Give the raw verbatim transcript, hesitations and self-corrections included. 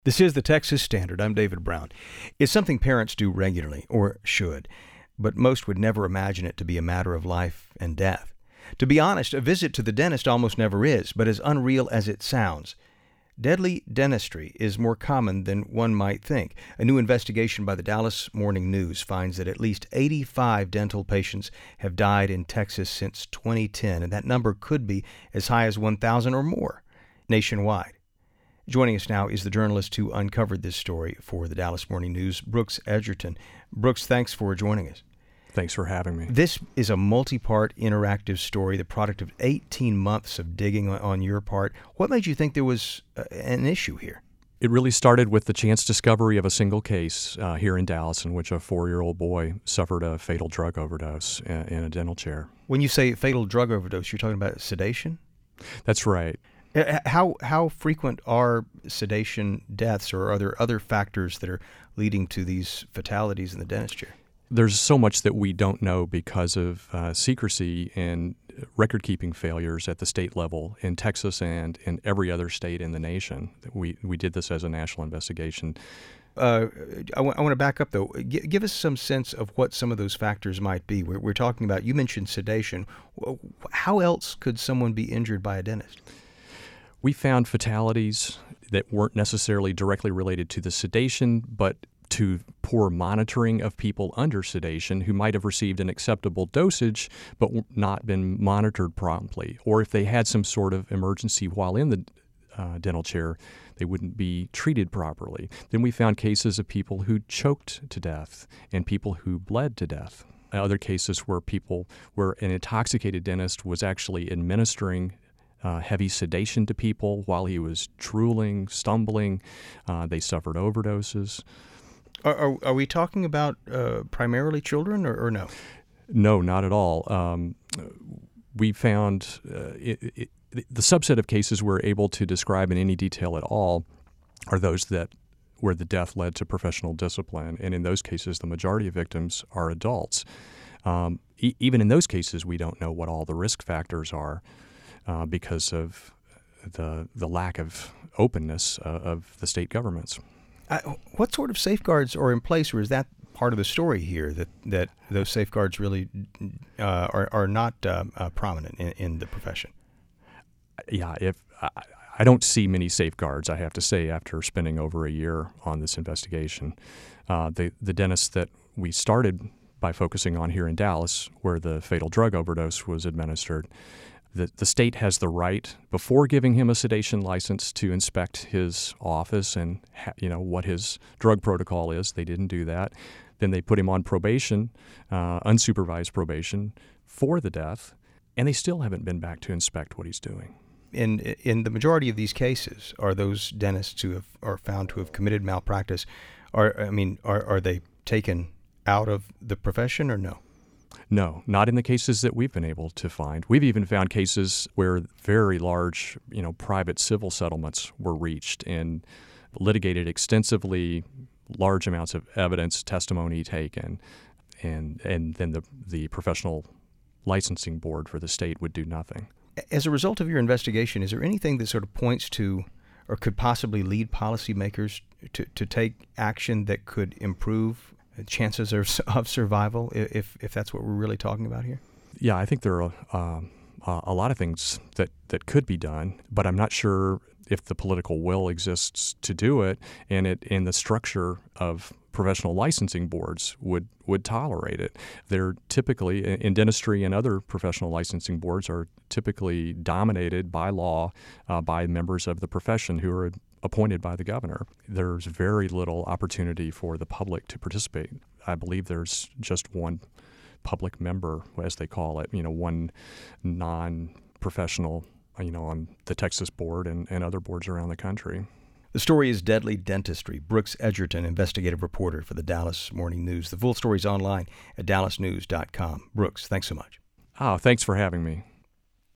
This is the Texas Standard. I'm David Brown. It's something parents do regularly, or should, but most would never imagine it to be a matter of life and death. To be honest, a visit to the dentist almost never is, but as unreal as it sounds, deadly dentistry is more common than one might think. A new investigation by the Dallas Morning News finds that at least eighty-five dental patients have died in Texas since twenty ten, and that number could be as high as one thousand or more nationwide. Joining us now is the journalist who uncovered this story for the Dallas Morning News, Brooks Edgerton. Brooks, thanks for joining us. Thanks for having me. This is a multi-part interactive story, the product of eighteen months of digging on your part. What made you think there was uh, an issue here? It really started with the chance discovery of a single case uh, here in Dallas in which a four-year-old boy suffered a fatal drug overdose in, in a dental chair. When you say fatal drug overdose, you're talking about sedation? That's right. How how frequent are sedation deaths, or are there other factors that are leading to these fatalities in the dentist chair? There's so much that we don't know because of uh, secrecy and record-keeping failures at the state level in Texas and in every other state in the nation. We we did this as a national investigation. Uh, I, w- I want to back up, though. G- give us some sense of what some of those factors might be. We're, we're talking about, you mentioned sedation. How else could someone be injured by a dentist? We found fatalities that weren't necessarily directly related to the sedation, but to poor monitoring of people under sedation who might have received an acceptable dosage but not been monitored promptly. Or if they had some sort of emergency while in the uh, dental chair, they wouldn't be treated properly. Then we found cases of people who choked to death and people who bled to death. Other cases where people, where an intoxicated dentist was actually administering Uh, heavy sedation to people while he was drooling, stumbling. Uh, they suffered overdoses. Are, are, are we talking about uh, primarily children, or, or no? No, not at all. Um, we found uh, it, it, the subset of cases we're able to describe in any detail at all are those that where the death led to professional discipline, and in those cases, the majority of victims are adults. Um, e- even in those cases, we don't know what all the risk factors are. Uh, because of the the lack of openness uh, of the state governments. I, what sort of safeguards are in place, or is that part of the story here, that, that those safeguards really uh, are, are not uh, uh, prominent in, in the profession? Yeah, if I, I don't see many safeguards, I have to say, after spending over a year on this investigation. Uh, the, the dentists that we started by focusing on here in Dallas, where the fatal drug overdose was administered, The, the state has the right, before giving him a sedation license, to inspect his office and ha, you know what his drug protocol is. They didn't do that. Then they put him on probation, uh, unsupervised probation, for the death, and they still haven't been back to inspect what he's doing. In in the majority of these cases, are those dentists who have, are found to have committed malpractice, are I mean, are are they taken out of the profession, or no? No, not in the cases that we've been able to find. We've even found cases where very large, you know, private civil settlements were reached and litigated extensively, large amounts of evidence, testimony taken, and and then the the professional licensing board for the state would do nothing. As a result of your investigation, is there anything that sort of points to, or could possibly lead policymakers to, to take action that could improve chances of, of survival, if if that's what we're really talking about here? Yeah, I think there are um, a lot of things that, that could be done, but I'm not sure if the political will exists to do it, and it and the structure of professional licensing boards would, would tolerate it. They're typically, in dentistry and other professional licensing boards, are typically dominated by law uh, by members of the profession who are appointed by the governor. There's very little opportunity for the public to participate. I believe there's just one public member, as they call it, you know, one non-professional, you know, on the Texas board and, and other boards around the country. The story is Deadly Dentistry. Brooks Edgerton, investigative reporter for the Dallas Morning News. The full story is online at dallas news dot com. Brooks, thanks so much. Oh, thanks for having me.